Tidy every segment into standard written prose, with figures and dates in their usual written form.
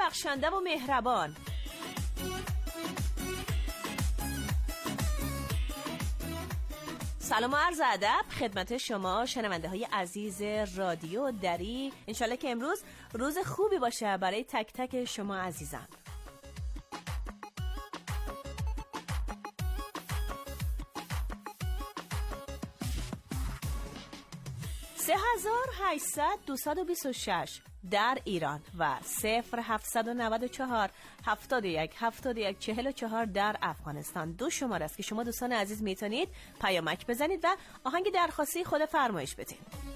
بخشنده و مهربان. سلام و عرض ادب خدمت شما شنونده های عزیز رادیو دری. انشالله که امروز روز خوبی باشه برای تک تک شما عزیزان. 3800-226 در ایران و 0794-71-41-44 در افغانستان. دو شماره است که شما دوستان عزیز میتونید پیامک بزنید و آهنگ درخواستی خود فرمایش بدین.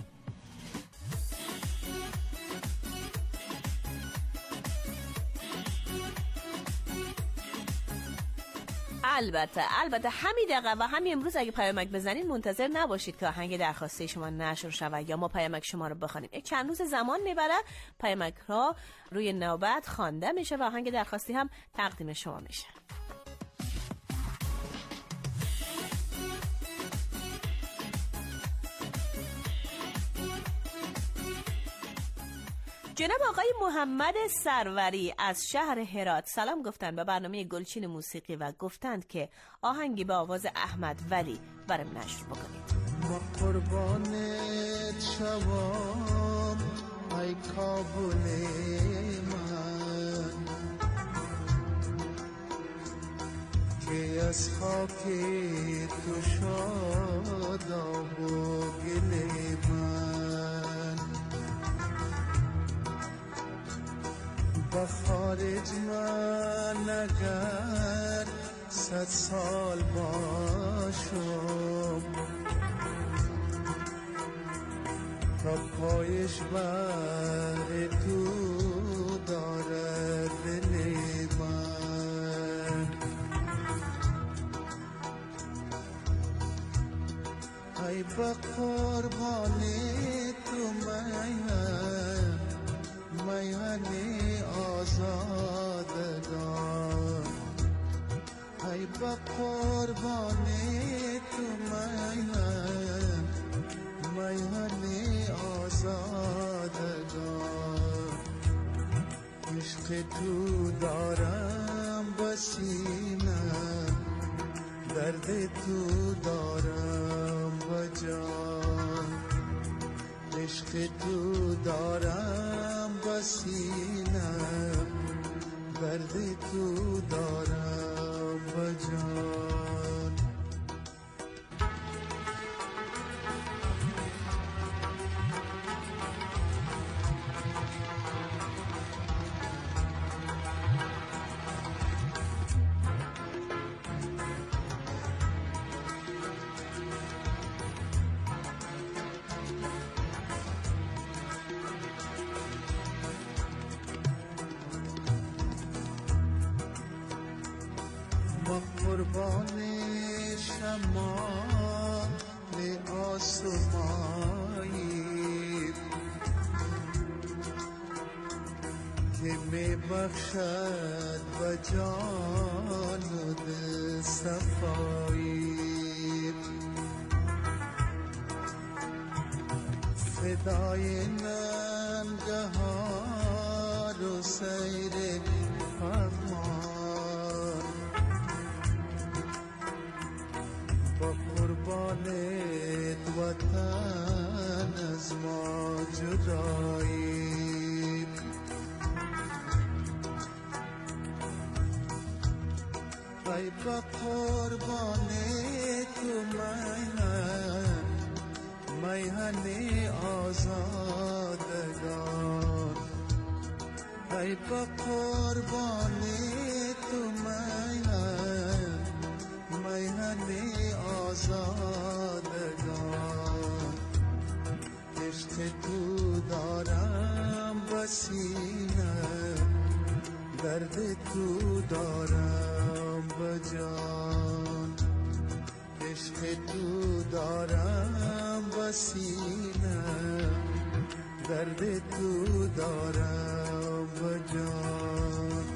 البته همین دقیقه و همین امروز اگه پیامک بزنید منتظر نباشید که آهنگ درخواسته شما نشر شود یا ما پیامک شما رو بخوانیم. چند روز زمان میبره، پیامک ها روی نوبت خوانده میشه و آهنگ درخواستی هم تقدیم شما میشه. جناب آقای محمد سروری از شهر هرات سلام گفتند به برنامه گلچین موسیقی و گفتند که آهنگی به آواز احمد ولی برام نشر بکنید. ما قربانت شوام ای کابل من که از خاک تو شاداب و گل من با خارج من اگر 100 سال باشم تا پایش بر تو دارد دل من. ای با قربان تو میهن آزادگان ای با قربان تو میهن آزادگان. عشق تو دارم بسینم درد تو دارم بجان. عشق تو دارم بسینم درد تو دارم بجان. ما قربان شمال آسمایی که می بخشد و جان و دل صفایی. فدای ننگهار و سیر فرمان با قربانت وطن از ما جدایی. ای با قربانت تو میهن آزادگان ای با قربانت تو میهن آزادگان. عشق تو دارم بسینم درد تو دارم بجان. عشق تو دارم بسینم درد تو دارم بجان.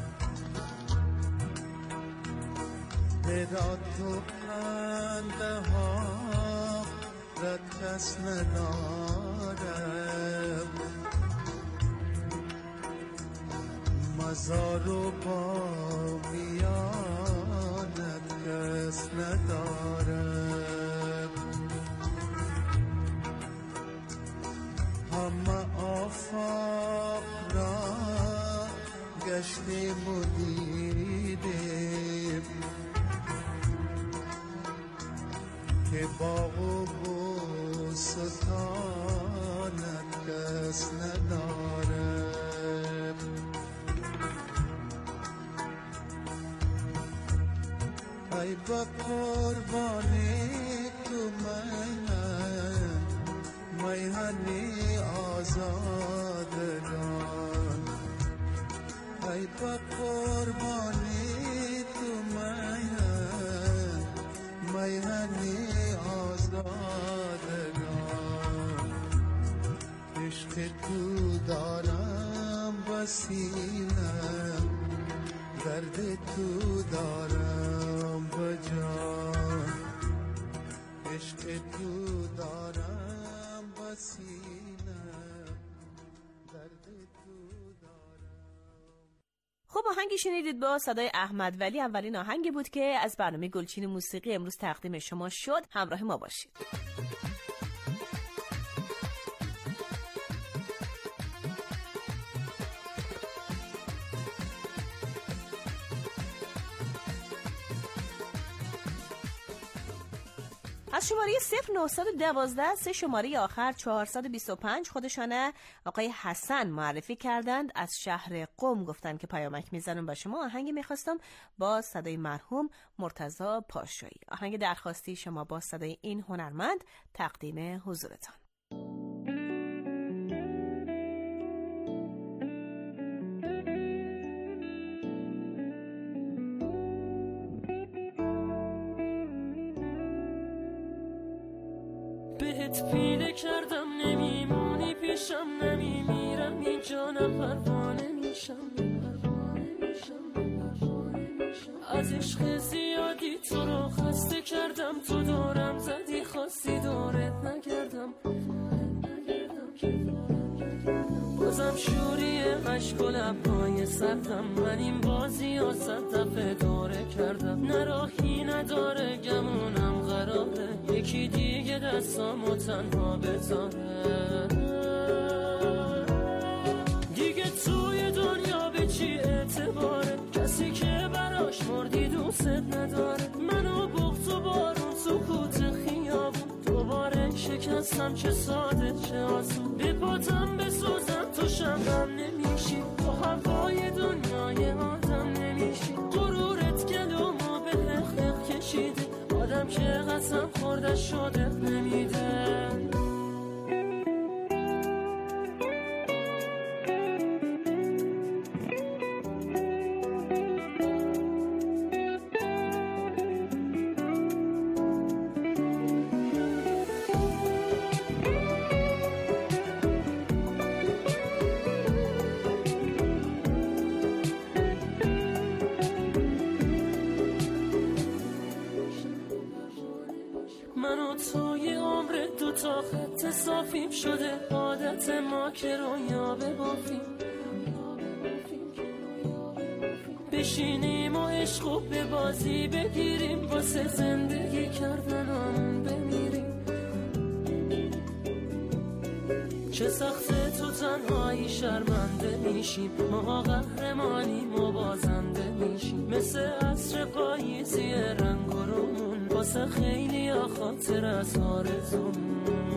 هرات و قندهار ازت کس ندارم، مزار و با میانت کس ندارم. همه آفاق را گشتیم و دیدیم که باغ و بوستانت کس ندارم. ای با قربانی تو من میهنی آزادگان، ای با قربانی تو من میهنی آزادگان. عشق تو دارم بسینم، درد تو دارم بجان، عشق تو دارم بسینم، درد تو دارم. خب آهنگی شنیدید با صدای احمد ولی. اولین آهنگی بود که از برنامه گلچین موسیقی امروز تقدیم شما شد. همراه ما باشید. از شماره 0912 3 شماره آخر 425 خودشانه آقای حسن معرفی کردند، از شهر قم گفتن که پیامک میزنم با شما. آهنگی میخواستم با صدای مرحوم مرتضی پاشایی. آهنگ درخواستی شما با صدای این هنرمند تقدیم حضورتان. بهت پیله کردم نمیمونی پیشم، نمیمیرم این جانم پروانه میشم. از عشق زیادی تو رو خسته کردم، تو دورم زدی خواستی دورت نکردم. بازم شوری عشق و لبهای سردم، من این بازی ها 100 دفعه دوره کردم. نه راهی نداره گمونم قراره یکی دیگه دستامو تنها بذاره. دیگه توی دنیا به چی اعتباره، کسی که براش مردی دوست نداره. منو بغض و بارون سکوت خیابون دوباره شکستم، چه ساده چه آسون. به پاتم بسوزم تو شمعم نمیشی، تو هوای دنیای آدم نمیشی. غرورت گلومو به حق کشیده، آدم که قسم خورده شده نمیده. تا خط صافیم شده عادت ما که رویا ببافیم، بشینیم و عشقو به بازی بگیریم، واسه زندگی کردنمون بمیریم. چه سخته تو تنهایی شرمنده میشیم، ما قهرمانیم و بازنده میشیم. مثل عصر پاییزی رنگ و رومون، واسه خیلی ها خاطر از آرزومون.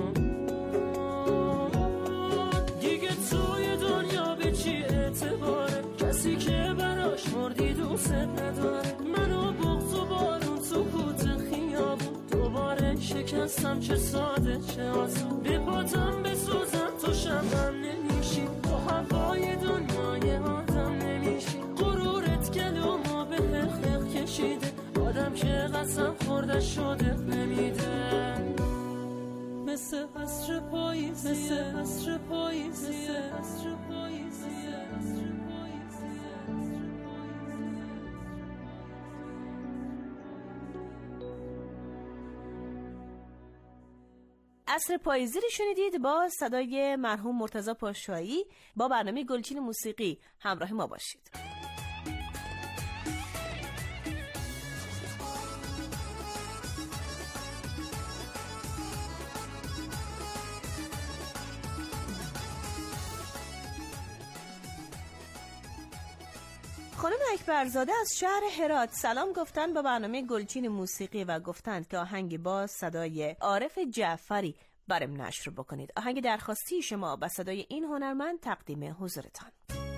دیگه توی دنیا به چی اعتباره، کسی که براش مردی دوست نداره. منو بغض و بارون سکوت خیابون دوباره شکستم، چه ساده چه آسون. به پاتم بسوزم تو شمعم نمیشی، تو هوای دنیای آدم نمیشی. غرورت گلومو به حق کشیده، آدم که قسم خورده شده نمیده. مثل عصر پاییزی، مثل عصر پاییزی، مثل عصر پاییزی. عصر پاییزی رو شنیدید با صدای مرحوم مرتضی پاشایی. با برنامه گلچین موسیقی همراه ما باشید. خانم اکبرزاده از شهر هرات سلام گفتن با برنامه گلچین موسیقی و گفتند که آهنگ با صدای عارف جعفری برام نشر بکنید. آهنگ درخواستی شما با صدای این هنرمند تقدیم حضورتان.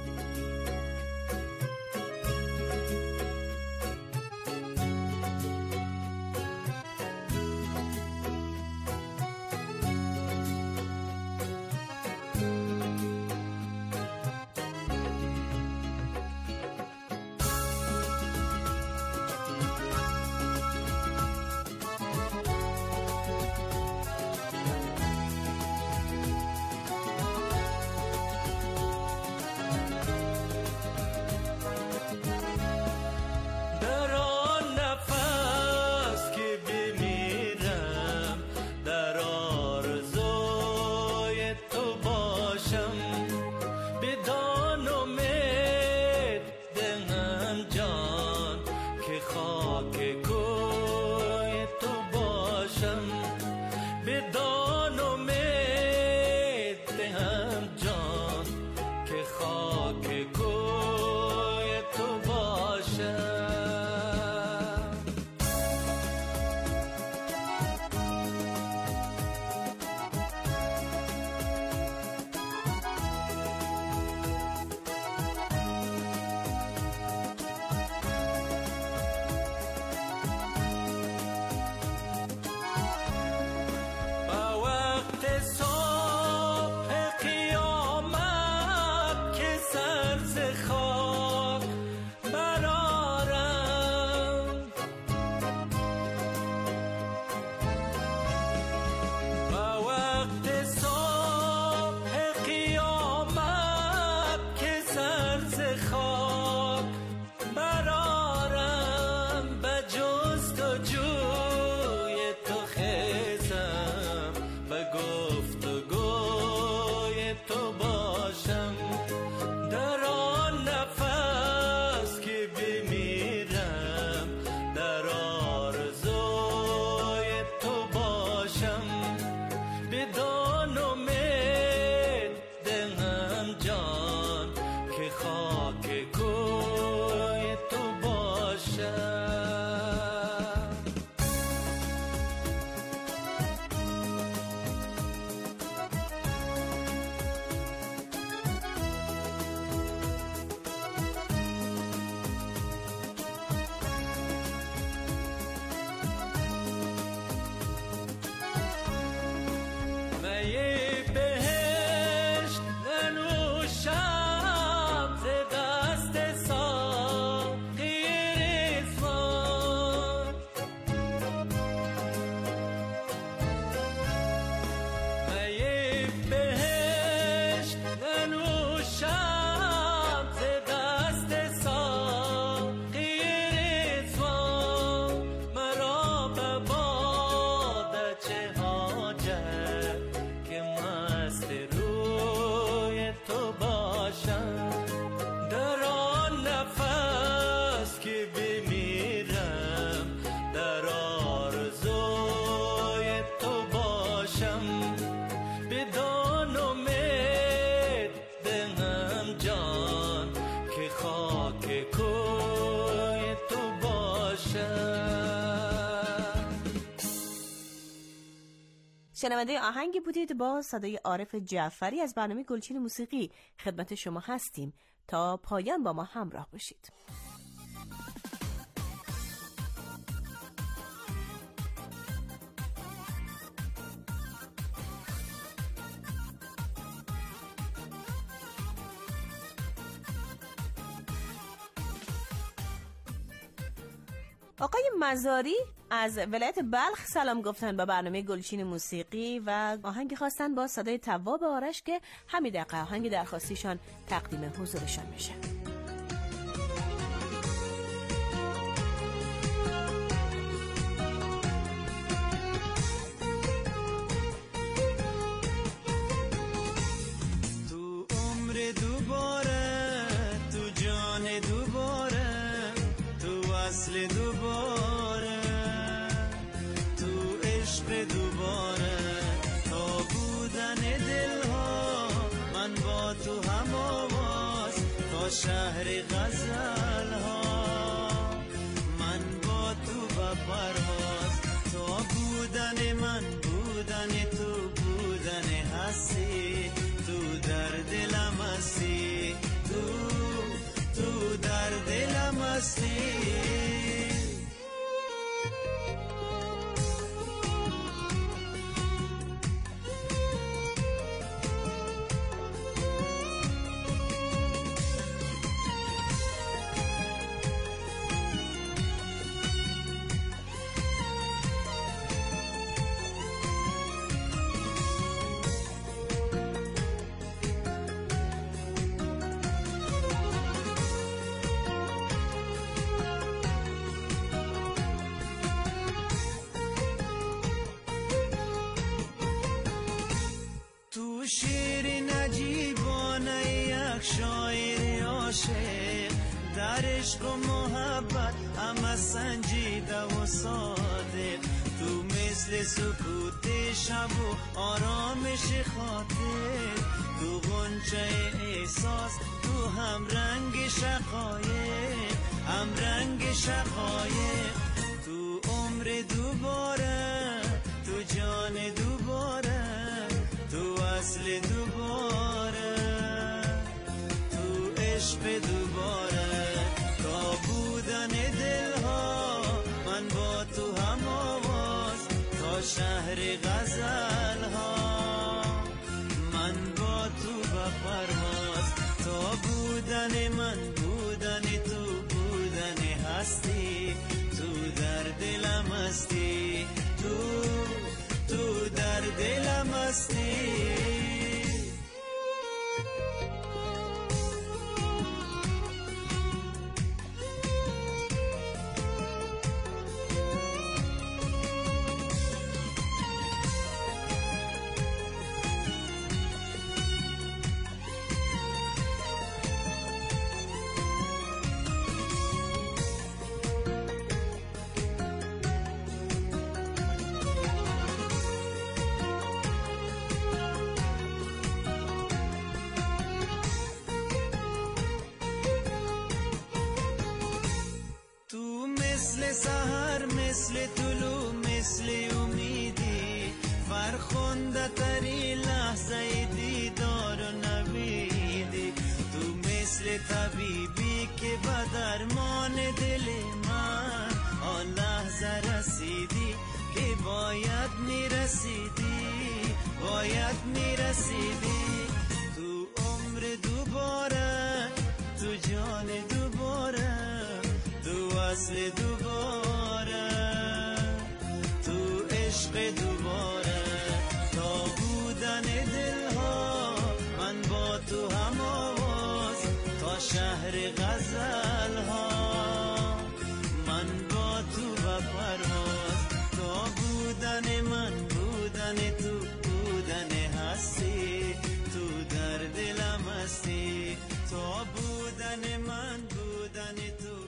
شنونده آهنگی بودید با صدای عارف جعفری از برنامه گلچین موسیقی. خدمت شما هستیم تا پایان با ما همراه باشید. آقای مزاری از ولایت بلخ سلام گفتن با برنامه گلچین موسیقی و آهنگی خواستن با صدای تواب آرش که همین دقیقه آهنگ درخواستیشان تقدیم حضورشان میشه. عشق دوباره، تا بودن دلها من با تو هم آواز، تا شهر غزل ها من با تو و پرواز، تا بودن من بودن تو بودن هستی، تو در دلم هستی، تو در دلم هستی. شیرین عجیبانه یک شاعر عاشق، در عشق و محبت همه سنجیده و صادق، تو مثل سکوت شب و آرامش خاطر، تو غنچه احساس، تو هم رنگ شقایق، هم رنگ شقایق، تو عمر دوباره، تو جان دوباره، تو اصل دوباره، تو عشق دوباره، تا بودن دلها من با تو هم آواز، تا شهر غزل ها من با تو و پرواز، تا بودن من بودن تو بودن هستی، تو در دلم هستی، تو در دلم هستی. مثل سحر، مثل طلوع، مثل امیدی، فرخنده تری لحظه دیدار و نویدی، تو مثل طبیبی که به درمان دل من آن لحظه رسیدی که باید میرسیدی، باید میرسیدی، تو عمر دوباره، تو جان دوباره، تو اصل دوباره، تو عشق دوباره، تا بودن دلها من با تو هم آواز، تا شهر غزل ها من با تو و پرواز، تا بودن من بودن تو بودن هستی، تو در دلم هستی، تا بودن من بودن تو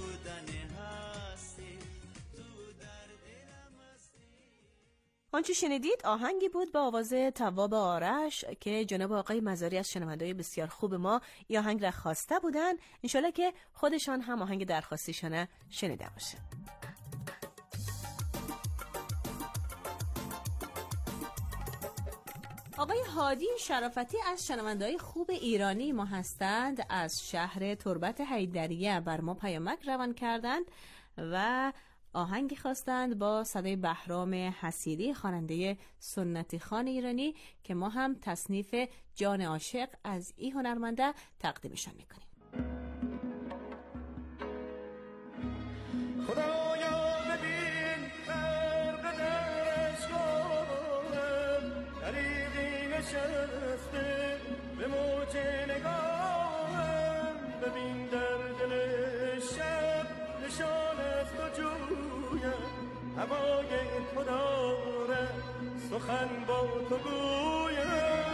آنچه شنیدید آهنگی بود با آواز تواب آرش که جناب آقای مزاری از شنونده‌های بسیار خوب ما این آهنگ را خواسته بودن. انشالله که خودشان هم آهنگ درخواستیشانه شنیده باشه. آقای هادی شرافتی از شنونده‌های خوب ایرانی ما هستند، از شهر تربت حیدریه بر ما پیامک روان کردند و آهنگی خواستند با صدای بهرام حسیری خواننده سنتی خوان ایرانی که ما هم تصنیف جان عاشق از این هنرمنده تقدیمشان میکنیم. خدایا ببین غرق در اشکارم، طریقی نشسته به موج نگاهم، ببین در دل شب نشان از تو جویم، هوای تو داره سخن با تو گویم،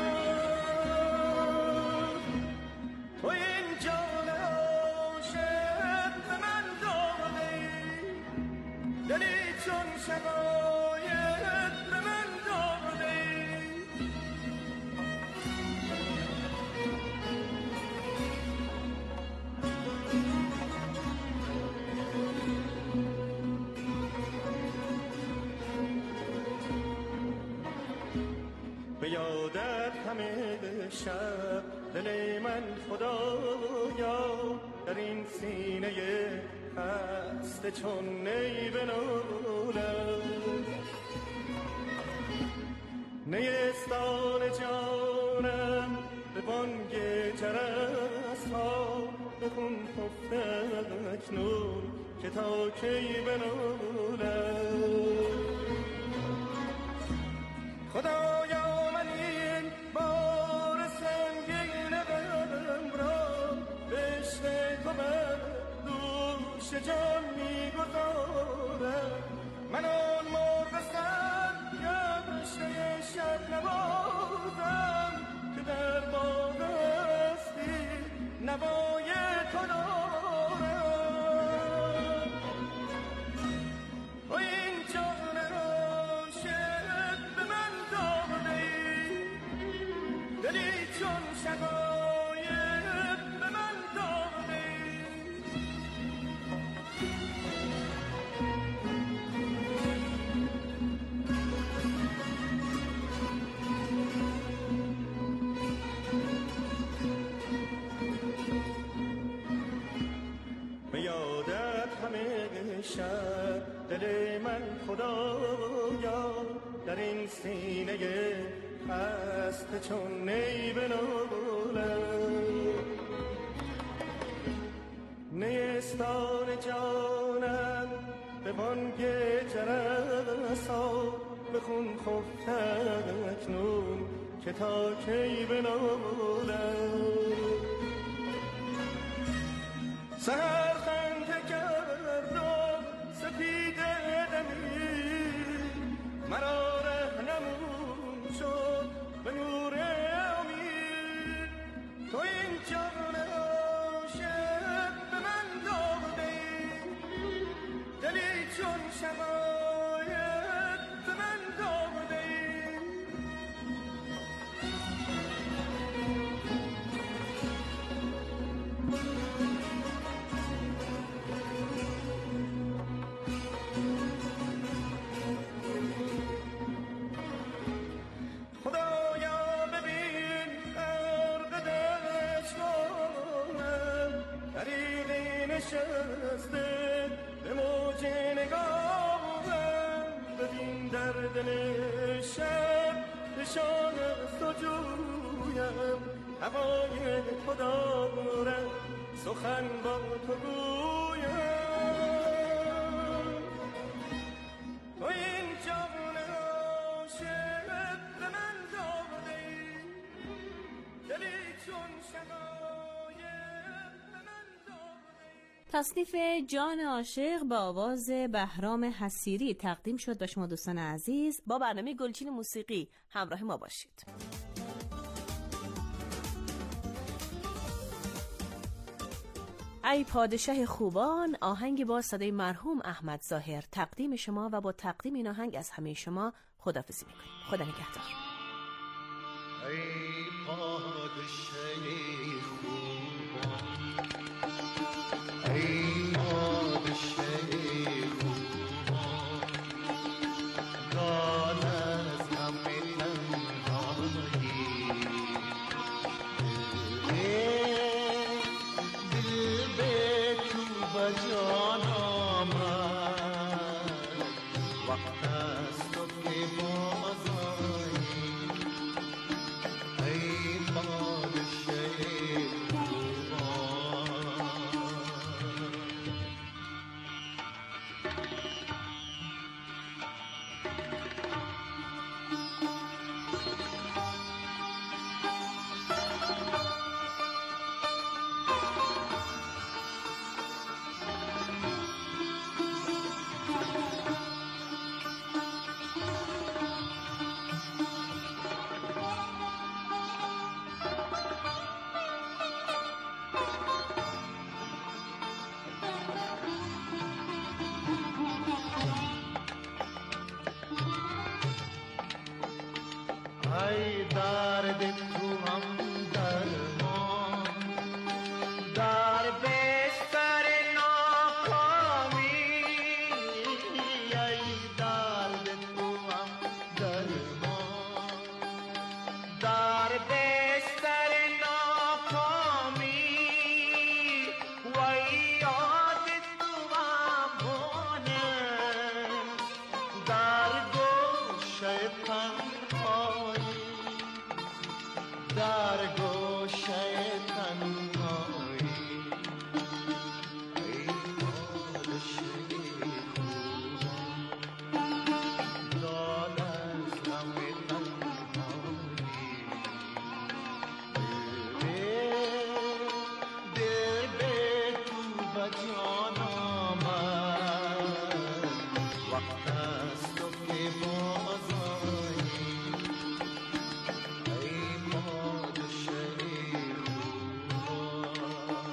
تو این جان عاشق به من دادی، دلی چون شقایق شب دل من خدایا در این سینه خسته چون نی بنالد نیستان جانم به بانگ جرس ها به خون خفته اکنون که تا کی بنالد خدایا من این بار سنگین غم را به عشق تو بر دوش جان می‌گذارم من آن مرغ سرگشته شب نوازم که در باغ هستی نوای تو دارم و این جان عاشق به من داده ای دلی چون شقایق به من داده ای به یادت همیشه دل من خدایا در این سینه خسته چون نی بنالد نیستان جانم به بانگ جرس ها به خون خفته اکنون که تا کی بنالد سهر خنده کرد و سپید دمی مرا رهنمون شد به نور امید تو این جان عاشق به من داده ای دلی چون شقایق به من داده ای نشسته به موج نگاهم ببین در دل شب نشان است و جویم هوای تو دارم سخن با تو گویم تو این جان عاشق به من داده ای دلی چون شقایق به من داده ای. تصنیف جان عاشق با آواز بهرام حصیری تقدیم شد به شما دوستان عزیز. با برنامه گلچین موسیقی همراه ما باشید. ای پادشه خوبان، آهنگ با صدای مرحوم احمد ظاهر تقدیم شما و با تقدیم این آهنگ از همه شما خداحافظی میکنیم. خدا نگهدار. ای پادشه خوبان، ای پادشه خوبان، دان از همه تنهایی دل به تو بجان آمد وقت است تو که بازایی ای پادشه ای درد تو هم درمان در بستر ناکامی ای درد تو هم درمان در بستر گوشه تنهایی، در گوشه تنهایی، ای پادشه خوبان داد از غم تنهایی. دل به تو و جان آمد، وقت است تو که باز آیی، ای پادشه خوبان.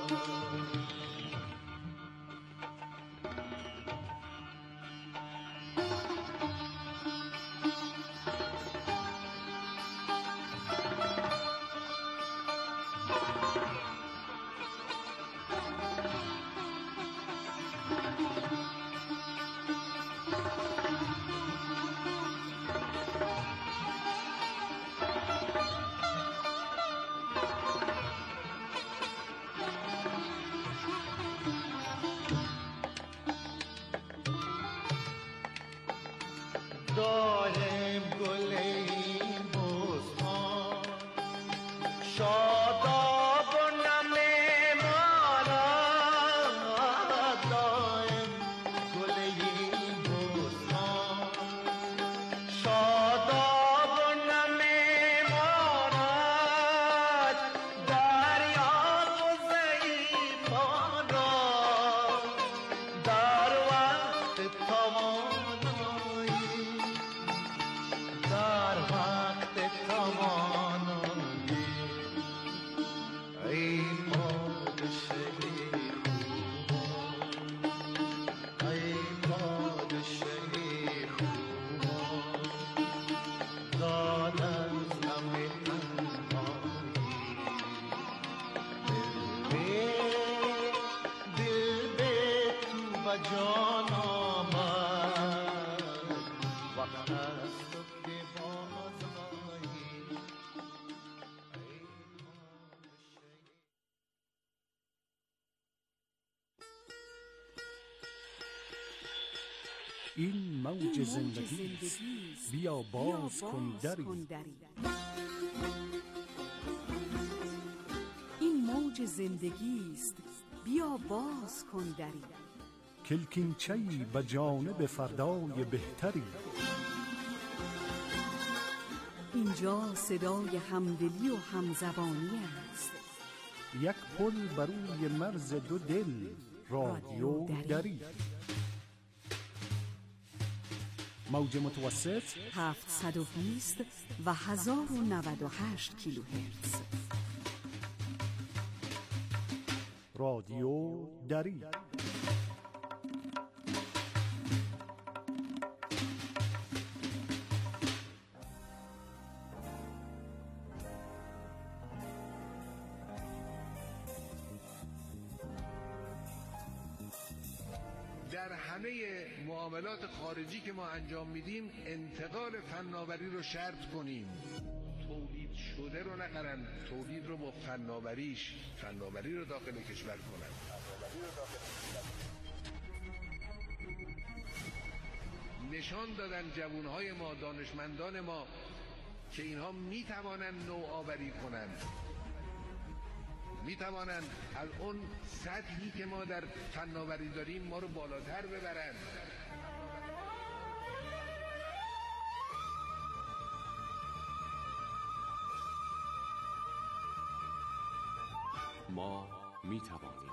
دارم گل این بستان، شاداب و نم مارد. دارم گل این بستان، شاداب و نم مارد. دریا و ضعیفان را در وقت توانایی، در وقت توانایی، ای پادشه خوبان، ای پادشه خوبان داد از غم تنهایی. دل به تو و جان آمد، وقت است تو که باز آیی، ای پادشه. این موج زندگی است، بیا باز کن دری. این موج زندگی است، بیا باز کن دری. کلکینچه‌ای به جانب فردای بهتری. اینجا صدای همدلی و همزبانی است. یک پل بر روی مرز دو دل، رادیو دری. موج متوسط 720 و 1098 کیلوهرتز. رادیو دری. در همه معاملات خارجی که ما انجام میدیم انتقال فناوری رو شرط کنیم. تولید شده رو نخرن، تولید رو با فناوری رو داخل کشور کنن. نشان دادن جوانهای ما، دانشمندان ما که اینها میتوانن نوآوری کنن، میتوانن از اون سطحی که ما در فناوری داریم ما رو بالاتر ببرن. ما میتوانیم.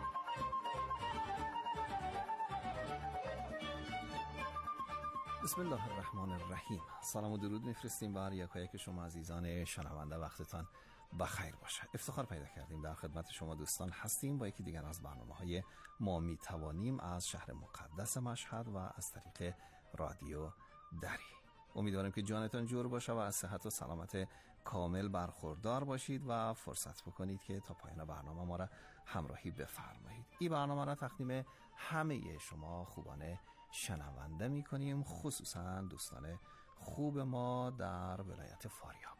بسم الله الرحمن الرحیم. سلام و درود میفرستیم بر یکایک شما عزیزان شنونده. وقتتان بخیر باشه. افتخار پیدا کردیم در خدمت شما دوستان هستیم با یکی دیگر از برنامه‌های ما میتوانیم از شهر مقدس مشهد و از طریق رادیو دری. امیدوارم که جانتان جور باشه و از صحت و سلامت کامل برخوردار باشید و فرصت بکنید که تا پایان برنامه ما را همراهی بفرمایید. این برنامه را تقدیم همه شما خوبان شنونده میکنیم، خصوصا دوستان خوب ما در ولایت فاریاب.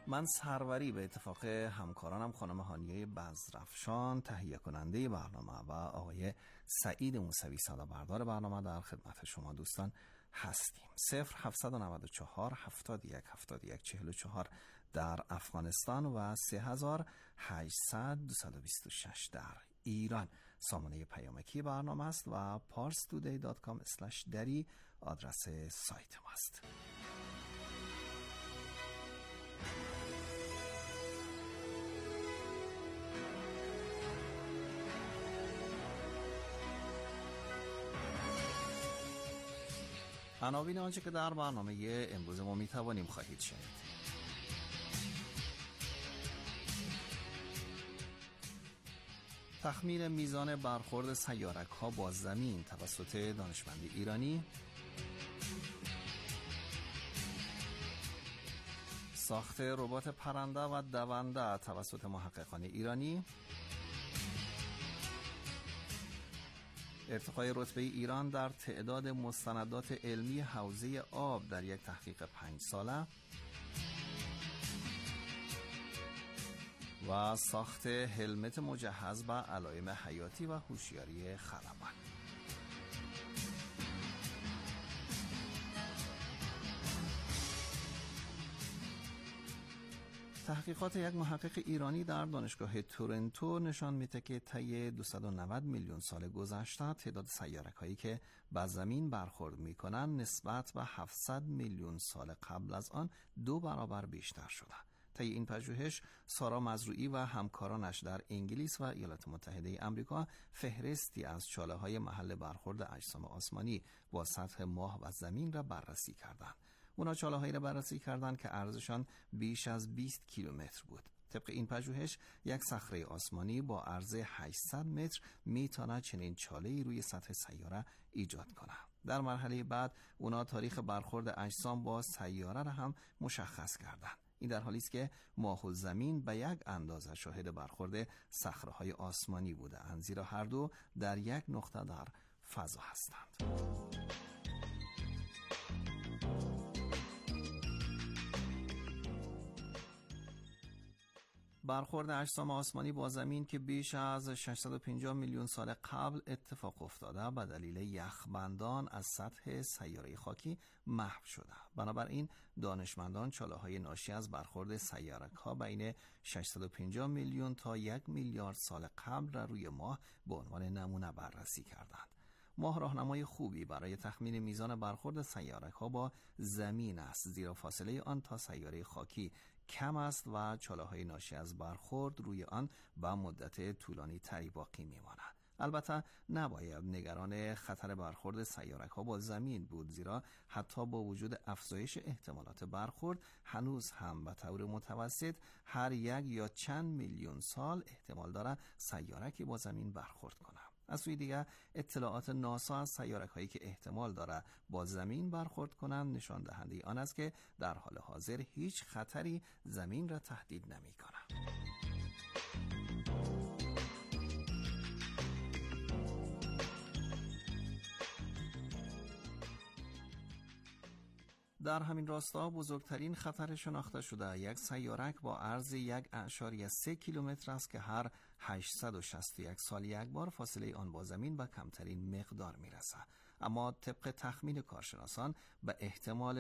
من سروری به اتفاق همکارانم خانم هانیه بزرفشان تهیه کننده برنامه و آقای سعید موسوی صدابردار برنامه در خدمت شما دوستان هستیم. 0794 71 71 44 در افغانستان و 3800 226 در ایران سامانه پیامکی برنامه است و parstoday.com/dari آدرس سایت ما است. عناوین آنچه که در برنامه امروز ما میتوانیم خواهید شنید. تخمین میزان برخورد سیارک ها با زمین توسط دانشمند ایرانی، ساخت ربات پرنده و دونده توسط محققان ایرانی، ارتقای رتبه ایران در تعداد مستندات علمی حوزه آب در یک تحقیق 5 ساله و ساخت هلمت مجهز به علائم حیاتی و هوشیاری خلبان. تحقیقات یک محقق ایرانی در دانشگاه تورنتو نشان میده که طی 290 میلیون سال گذشته تعداد سیارک هایی که به زمین برخورد میکنند نسبت به 700 میلیون سال قبل از آن 2 برابر بیشتر شده. طی این پژوهش سارا مزروعی و همکارانش در انگلیس و ایالات متحده آمریکا فهرستی از چاله‌های محل برخورد اجسام آسمانی با سطح ماه و زمین را بررسی کردند. اونا چاله‌هایی را بررسی کردند که عرضشان بیش از 20 کیلومتر بود. طبق این پژوهش یک صخره آسمانی با عرض 800 متر میتواند چنین چاله‌ای روی سطح سیاره ایجاد کند. در مرحله بعد اونا تاریخ برخورد اجسام با سیاره را هم مشخص کردند. این در حالی است که ماه و زمین به یک اندازه شاهد برخورد صخره‌های آسمانی بودند، زیرا هر دو در یک نقطه در فضا هستند. برخورد اجسام آسمانی با زمین که بیش از 650 میلیون سال قبل اتفاق افتاده به دلیل یخبندان از سطح سیاره خاکی محو شده. بنابراین دانشمندان چاله‌های ناشی از برخورد سیارک‌ها بین 650 میلیون تا 1 میلیارد سال قبل را روی ماه به عنوان نمونه بررسی کردند. ماه راهنمای خوبی برای تخمین میزان برخورد سیارک‌ها با زمین است، زیرا فاصله آن تا سیاره خاکی کم است و چاله‌های ناشی از برخورد روی آن به مدت طولانی تری باقی می‌ماند. البته نباید نگران خطر برخورد سیارک‌ها با زمین بود، زیرا حتی با وجود افزایش احتمالات برخورد هنوز هم به طور متوسط هر 1 یا چند میلیون سال احتمال دارد سیارکی با زمین برخورد کند. از سوی دیگر اطلاعات ناسا از سیارک‌هایی که احتمال دارد با زمین برخورد کنند نشان دهنده آن است که در حال حاضر هیچ خطری زمین را تهدید نمی‌کند. در همین راستا بزرگترین خطر شناخته شده یک سیارک با عرض 1.3 کیلومتر است که هر 861 سال یک بار فاصله آن با زمین به کمترین مقدار میرسد. اما طبق تخمین کارشناسان به احتمال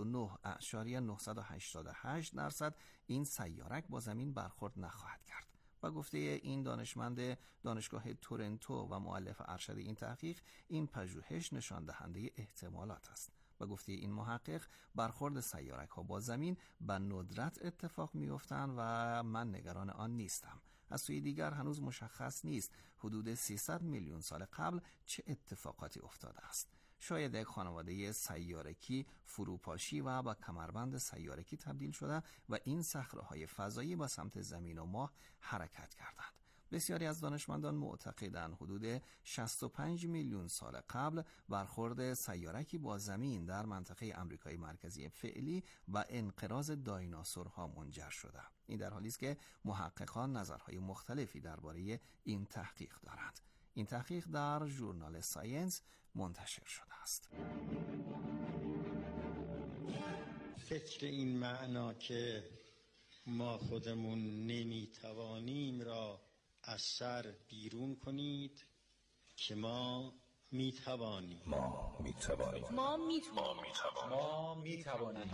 99.988% این سیارک با زمین برخورد نخواهد کرد. و گفته این دانشمند دانشگاه تورنتو و مؤلف ارشد این تحقیق، این پژوهش نشان دهنده احتمالات است. و گفته این محقق برخورد سیارک ها با زمین به ندرت اتفاق می افتند و من نگران آن نیستم. از سوی دیگر هنوز مشخص نیست حدود 300 میلیون سال قبل چه اتفاقاتی افتاده است. شاید یک خانواده سیارکی فروپاشی و با کمربند سیارکی تبدیل شده و این صخره‌های فضایی با سمت زمین و ماه حرکت کردند. بسیاری از دانشمندان معتقدند حدود 65 میلیون سال قبل برخورد سیارکی با زمین در منطقه آمریکای مرکزی فعلی و انقراض دایناسورها منجر شده. این در حالی است که محققان نظرهای مختلفی درباره این تحقیق دارند. این تحقیق در ژورنال ساینس منتشر شده است. فکر این معنا که ما خودمون نمیتوانیم را از سر بیرون کنید که ما میتوانیم. ما میتوانیم. ما میتوانیم. ما میتوانیم.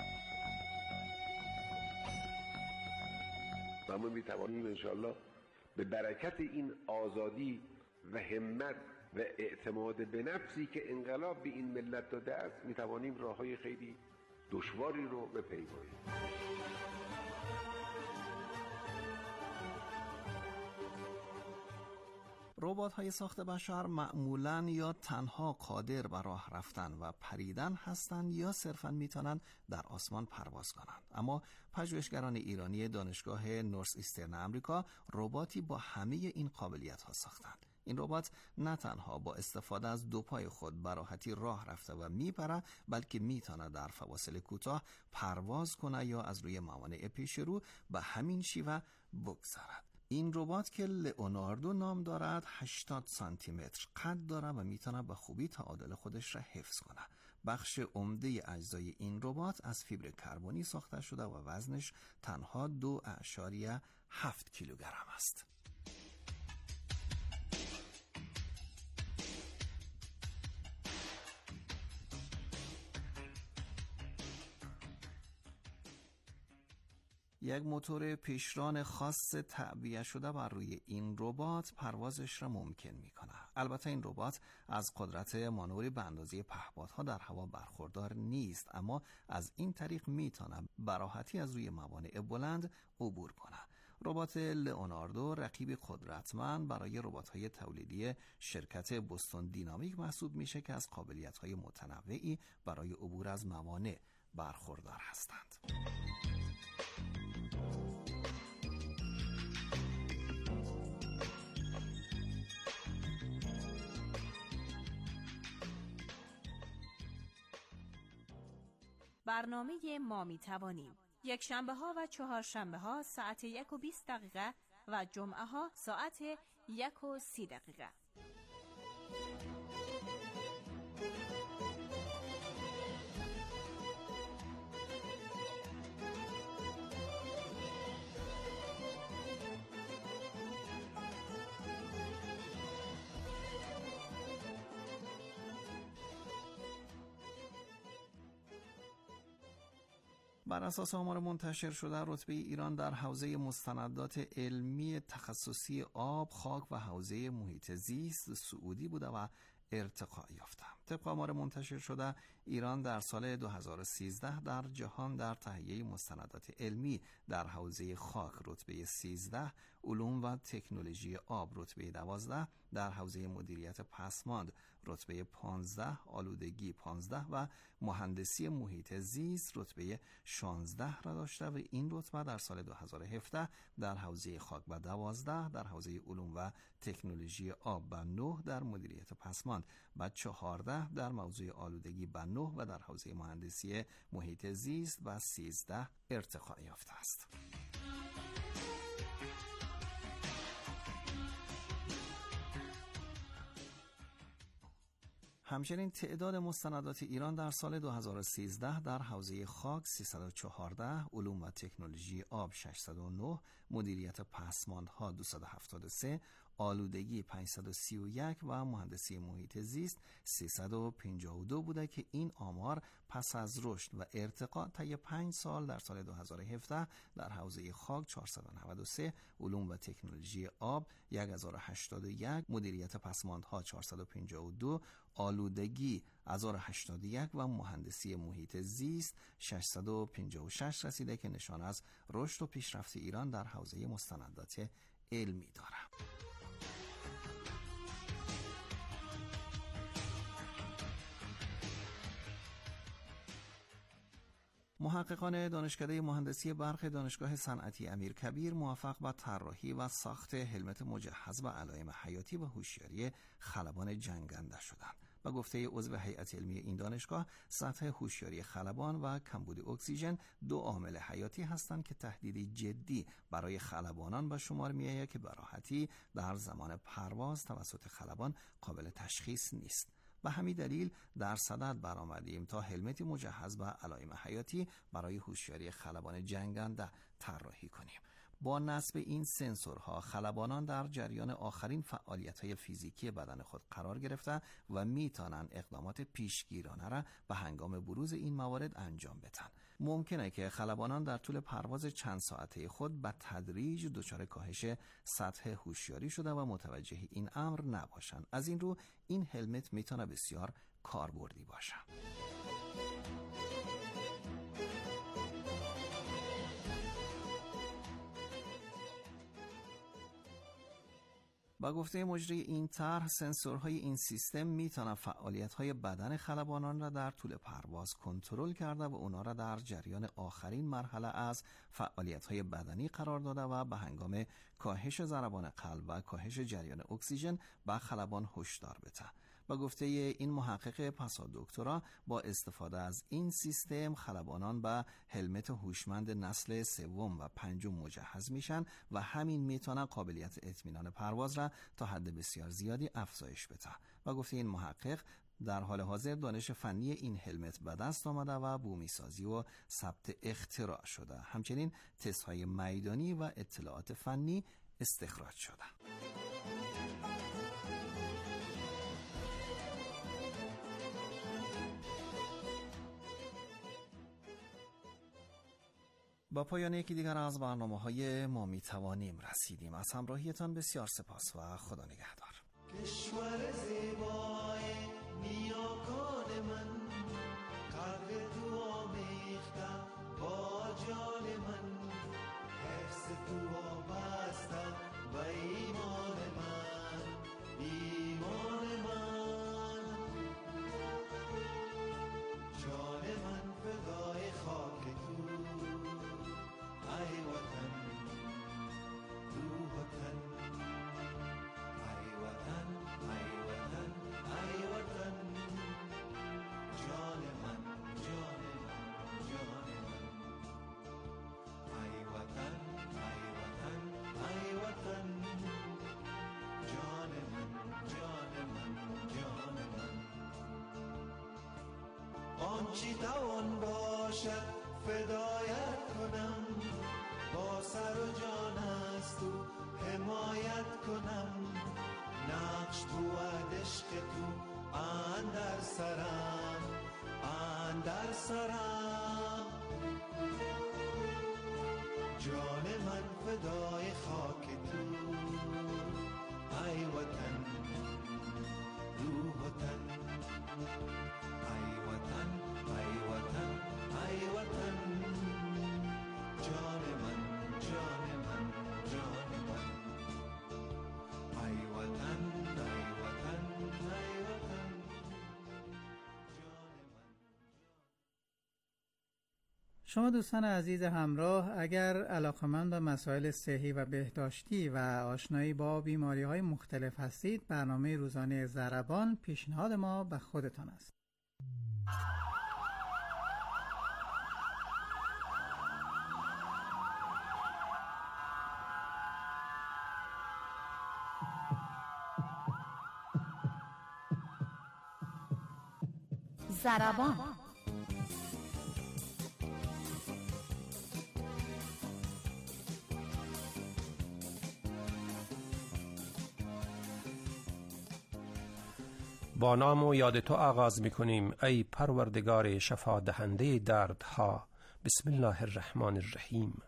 و ما میتوانیم انشاءالله به برکت این آزادی و همت و اعتماد به نفسی که انقلاب به این ملت داده است میتوانیم راههای خیلی دشواری رو بپیماییم. ربات‌های ساخت بشر معمولاً یا تنها قادر بر راه رفتن و پریدن هستند یا صرفاً میتونن در آسمان پرواز کنند. اما پژوهشگران ایرانی دانشگاه نورث ایسترن آمریکا رباتی با همه این قابلیت‌ها ساختند. این ربات نه تنها با استفاده از دو پای خود به راحتی راه رفته و میپره، بلکه میتونه در فواصل کوتاه پرواز کنه یا از روی موانع پیش رو به همین شیوه بگذرد. این ربات که لئوناردو نام دارد 80 سانتی متر قد داره و میتونه به خوبی تعادل خودش را حفظ کنه. بخش عمده اجزای این ربات از فیبر کربنی ساخته شده و وزنش تنها 2.7 کیلوگرم است. یک موتور پیشران خاص تعبیه شده بر روی این ربات پروازش را ممکن میکنه. البته این ربات از قدرت مانوری به اندازه پهپادها در هوا برخوردار نیست، اما از این طریق میتونه به راحتی از روی موانع بلند عبور کنه. ربات لئوناردو رقیب قدرتمند برای ربات‌های تولیدی شرکت بوستون دینامیک محسوب میشه که از قابلیت‌های متنوعی برای عبور از موانع برخوردار هستند. برنامه ما میتوانیم یک شنبه ها و چهار شنبه ها ساعت 1:20 و جمعه ها ساعت 1:30. بر اساس آمار منتشر شده رتبه ایران در حوزه مستندات علمی تخصصی آب، خاک و حوزه محیط زیست سعودی بوده و ارتقا یافته. طبق آمار منتشر شده ایران در سال 2013 در جهان در تهیه مستندات علمی در حوزه خاک رتبه 13، علوم و تکنولوژی آب رتبه 12، در حوزه مدیریت پسماند رتبه 15، آلودگی 15 و مهندسی محیط زیست رتبه 16 را داشته و این رتبه در سال 2017 در حوزه خاک به 12، در حوزه علوم و تکنولوژی آب به 9، در مدیریت پسماند به 14، در موضوع آلودگی به 9 و در حوزه مهندسی محیط زیست به 13 ارتقا یافته است. همچنین تعداد مستندات ایران در سال 2013 در حوزه خاک 314، علوم و تکنولوژی آب 609، مدیریت پسماندها 273، آلودگی 531 و مهندسی محیط زیست 352 بوده که این آمار پس از رشد و ارتقا طی 5 سال در سال 2017 در حوزه خاک 493، علوم و تکنولوژی آب 1081، مدیریت پسماندها 452، آلودگی 1081 و مهندسی محیط زیست 656 رسیده که نشان از رشد و پیشرفت ایران در حوزه مستندات علمی دارد. محققان دانشکده مهندسی برق دانشگاه صنعتی امیرکبیر موفق به طراحی و ساخت هلمت مجهز به علائم حیاتی و هوشیاری خلبان جنگنده شدند. به گفته عضو هیئت علمی این دانشگاه، سطح هوشیاری خلبان و کمبود اکسیژن 2 عامل حیاتی هستند که تهدیدی جدی برای خلبانان به شمار می‌آید که به راحتی در زمان پرواز توسط خلبان قابل تشخیص نیست. به همین دلیل در صدد برآمدیم تا هلمتی مجهز به علائم حیاتی برای هوشیاری خلبان جنگنده طراحی کنیم. با نصب این سنسورها خلبانان در جریان آخرین فعالیت‌های فیزیکی بدن خود قرار گرفته و میتونن اقدامات پیشگیرانه را به هنگام بروز این موارد انجام بدن. ممکنه که خلبانان در طول پرواز چند ساعته خود به تدریج دچار کاهش سطح هوشیاری شده و متوجه این امر نباشند. از این رو این هلمت میتونه بسیار کاربردی باشه. با گفته مجری این طرح، سنسورهای این سیستم میتونن فعالیت‌های بدن خلبانان را در طول پرواز کنترل کرده و اونا را در جریان آخرین مرحله از فعالیت‌های بدنی قرار داده و به هنگام کاهش ضربان قلب و کاهش جریان اکسیژن به خلبان هشدار بده. با گفته این محقق پسادکترا، با استفاده از این سیستم خلبانان به هلمت هوشمند نسل 3 و 5 مجهز میشن و همین میتونه قابلیت اطمینان پرواز را تا حد بسیار زیادی افزایش بده. با گفته این محقق، در حال حاضر دانش فنی این هلمت به دست آمده و بومیسازی و ثبت اختراع شده. همچنین تست‌های میدانی و اطلاعات فنی استخراج شده. با پایان یکی دیگر از برنامه‌های ما میتوانیم رسیدیم. از همراهیتان بسیار سپاس و خدا نگهدار. کشور زیبای نیاکان من، قلب تو آمیختم با جان من، حفظ تو وابستم و ایمان من، ایمان من، جان من فدای خاک تو، ای وطن، روح وطن، ای وطن، ای وطن، ای وطن، جان من، جان من، جان من، ای وطن، ای وطن، ای وطن، جان من، جان من، جان من. آنچه توان باشد فدایت کنم، با سر و جان از تو حمایت کنم، نقش بود عشق تو اندر سرم، اندر سرم، جان من فدای خاک تو، ای وطن، روح وطن، ای وطن، ای وطن، ای وطن، جان من، جان من، جان من، ای وطن، ای وطن، ای وطن، جان من. شما دوستان عزیز همراه، اگر علاقه‌مند به مسائل صحی و بهداشتی و آشنایی با بیماری‌های مختلف هستید، برنامه روزانه ضربان پیشنهاد ما به خودتان است. ضربان با نام و یاد تو آغاز می‌کنیم ای پروردگار شفا دهنده دردها. بسم الله الرحمن الرحیم.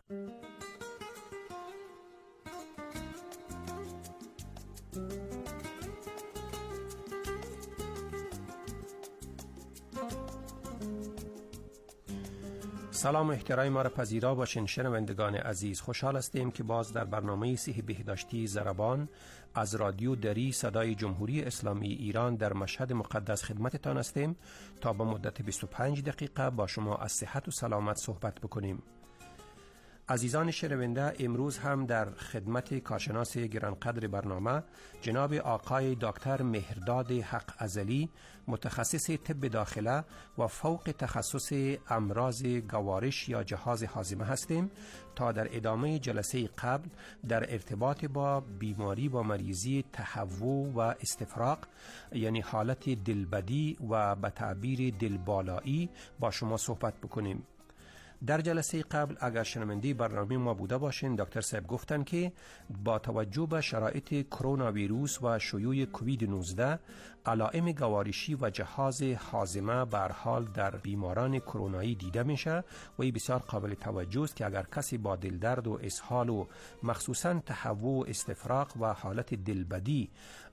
سلام و احترام ما را پذیرا باشین شنوندگان عزیز. خوشحال هستیم که باز در برنامه صحی بهداشتی ضربان از رادیو دری صدای جمهوری اسلامی ایران در مشهد مقدس خدمتتان هستیم تا با مدت 25 دقیقه با شما از صحت و سلامت صحبت بکنیم. عزیزان شنونده، امروز هم در خدمت کارشناس گرانقدر برنامه جناب آقای دکتر مهرداد حق ازلی، متخصص طب داخله و فوق تخصص امراض گوارش یا جهاز هاضمه هستیم تا در ادامه جلسه قبل در ارتباط با بیماری با مریضی تهوع و استفراغ، یعنی حالت دلبدی و به تعبیر دلبالایی با شما صحبت بکنیم. در جلسه قبل اگر شنونده برنامه ما بوده باشین، دکتر صاحب گفتن که با توجه به شرایط کرونا ویروس و شیوع کووید 19 علائم گوارشی و جهاز هاضمه به هر حال در بیماران کرونایی دیده میشه و این بسیار قابل توجه است که اگر کسی با دلدرد و اسهال و مخصوصا تهوع و استفراغ و حالت دلبدی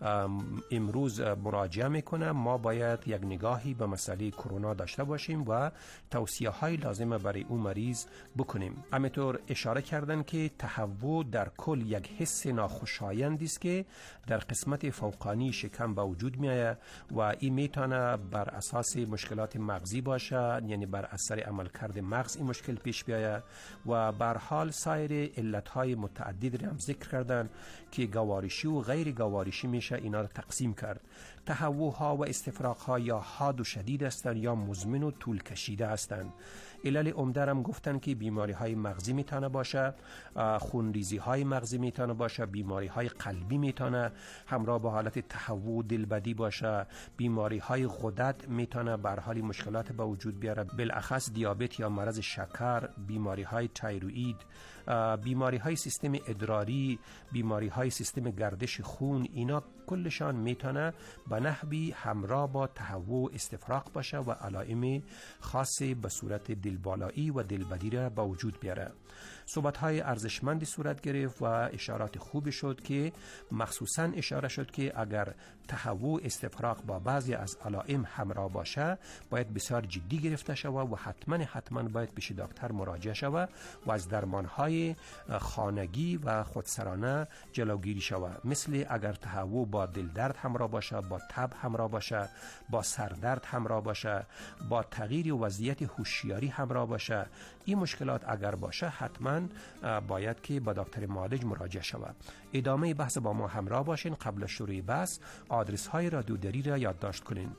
امروز مراجعه میکنه، ما باید یک نگاهی به مسئله کرونا داشته باشیم و توصیه های لازمه برای اون مریض بکنیم. همینطور اشاره کردن که تهوع در کل یک حس ناخوشایندی است که در قسمت فوقانی شکم به وجود میاد و این میتونه بر اساس مشکلات مغزی باشه، یعنی بر اثر عملکرد مغز این مشکل پیش بیاید و به هر حال سایر علتهای متعدد را هم ذکر کردن که گوارشی و غیر گوارشی میشه اینا را تقسیم کرد. تهوع ها و استفراغ ها یا حاد و شدید هستند یا مزمن و طول کشیده هستند. علل عمده هم گفتن که بیماری های مغزی میتونه باشه، خونریزی های مغزی میتونه باشه، بیماری های قلبی میتونه همراه با حالت تهوع دلبدی باشه، بیماری های غدد میتونه به هر حال مشکلات به وجود بیاره، بالاخص دیابت یا مرض شکر، بیماری های تایروئید، بیماری های سیستم ادراری، بیماری های سیستم گردش خون، اینا کلشان میتونه به نحوی همراه با تهوع استفراغ باشه و علائم خاص به صورت دلبالایی و دلبدی را به وجود بیاره. صحبت‌های ارزشمندی صورت گرفت و اشارات خوبی شد که مخصوصاً اشاره شد که اگر تهوع استفراغ با بعضی از علائم همراه باشه باید بسیار جدی گرفته شود و حتما باید پیش دکتر مراجعه شود و از درمان‌های خانگی و خودسرانه جلوگیری شود، مثل اگر تهوع با دلدرد همراه باشه، با تب همراه باشه، با سردرد همراه باشه، با تغییر وضعیت هوشیاری همراه باشه. این مشکلات اگر باشه حتما باید که با دکتر معالج مراجعه شود. ادامه بحث با ما همراه باشین. قبل شروع بحث آدرس های رادیو دری را یادداشت کنین: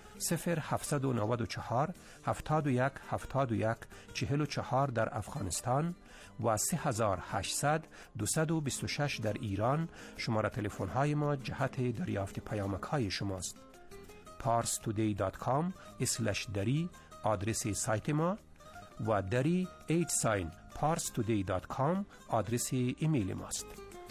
0794 71 71 44 در افغانستان و 3800 226 در ایران. شماره تلفن های ما جهت دریافت پیامک های شماست. parstoday.com/dari آدرس سایت ما و دری @parstoday.com آدرس ایمیل ماست.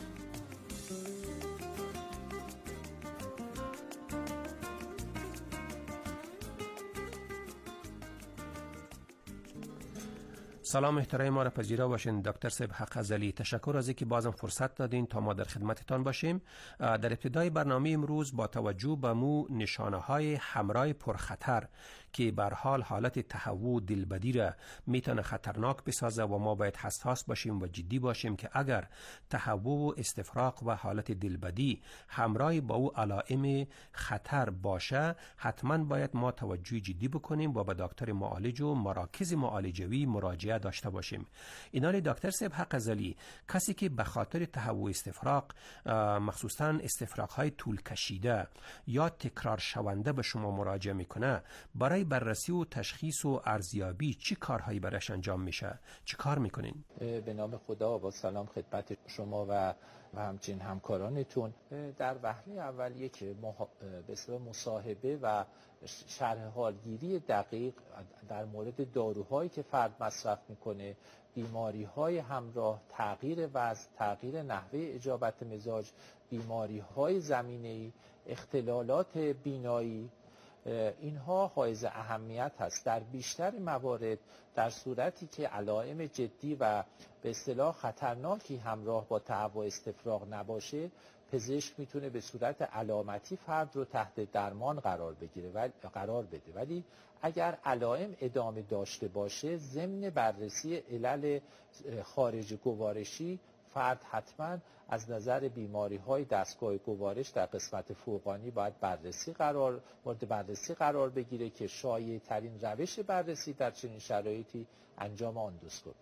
سلام احترام ما را پذیرا باشین دکتر صاحب حق ازلی. تشکر از اینکه بازم فرصت دادین تا ما در خدمتتان باشیم. در ابتدای برنامه امروز با توجه به نشانه های همراه پرخطر که به هر حال حالت تهوع دلبدی را میتونه خطرناک بسازه و ما باید حساس باشیم و جدی باشیم که اگر تهوع و استفراغ و حالت دلبدی همراه با او علائم خطر باشه حتما باید ما توجه جدی بکنیم و به دکتر معالج و مراکز معالجوی مراجعه داشته باشیم. اینال دکتر صاحب حق ازلی، کسی که به خاطر تهوع استفراغ مخصوصا استفراغ های طول کشیده یا تکرار شونده به شما مراجعه میکنه، برای بررسی و تشخیص و ارزیابی چی کارهایی برایش انجام میشه؟ چی کار میکنین؟ به نام خدا با سلام خدمت شما و همچنین همکارانتون. در وهله اول یک به مصاحبه و شرح حالگیری دقیق در مورد داروهایی که فرد مصرف میکنه، بیماری‌های همراه، تغییر وزن، تغییر نحوه اجابت مزاج، بیماری‌های زمینه‌ای، اختلالات بینایی، اینها حائز اهمیت هست. در بیشتر موارد در صورتی که علائم جدی و به اصطلاح خطرناکی همراه با تهوع استفراغ نباشه، پزشک میتونه به صورت علامتی فرد رو تحت درمان قرار بده. ولی اگر علائم ادامه داشته باشه، ضمن بررسی علل خارج گوارشی فرد حتما از نظر بیماری‌های دستگاه گوارش در قسمت فوقانی باید مورد بررسی قرار بگیره که شایع ترین روش بررسی در چنین شرایطی انجام اندوسکوپی هست.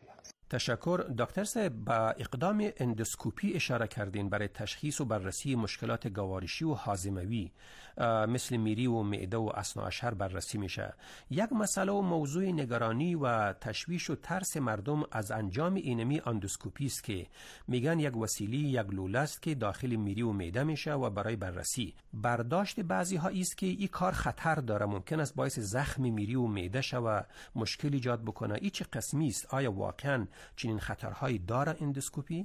تشکر. دکتر صاحب، با اقدام اندوسکوپی اشاره کردین برای تشخیص و بررسی مشکلات گوارشی و هاضموی مثل میری و معده و اثناعشر بررسی میشه. یک مسئله و موضوع نگرانی و تشویش و ترس مردم از انجام اینمی اندوسکوپی است که میگن یک وسیله یک لوله است که داخل میری و معده میشه و برای بررسی برداشت بعضی ها است که این کار خطر داره، ممکن است باعث زخم میری و معده شه و مشکل ایجاد بکنه. این چه قسمی است؟ آیا واقعا چنین خطرهایی داره اندوسکوپی؟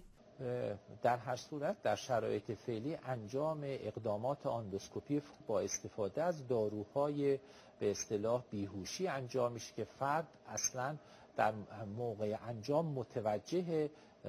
در هر صورت در شرایط فعلی انجام اقدامات اندوسکوپی با استفاده از داروهای به اصطلاح بیهوشی انجام میشه که فرد اصلا در موقع انجام متوجه